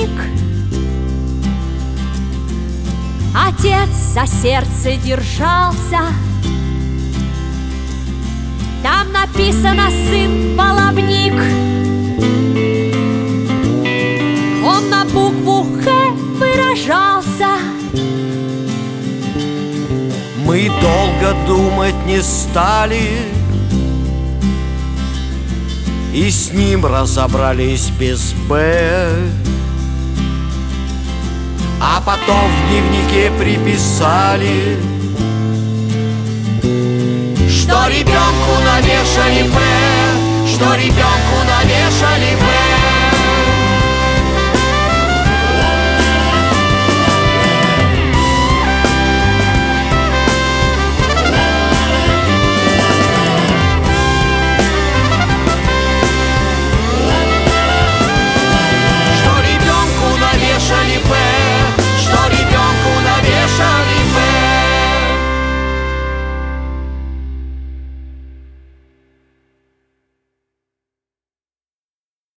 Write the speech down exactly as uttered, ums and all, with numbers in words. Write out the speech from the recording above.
дневник. Отец за сердце держался. Там написано: сын баловник. Он на букву Х выражался. Мы долго думать не стали и с ним разобрались без «Б». А потом в дневнике приписали, что ребенку навешали «Б», что ребенку навешали «Б».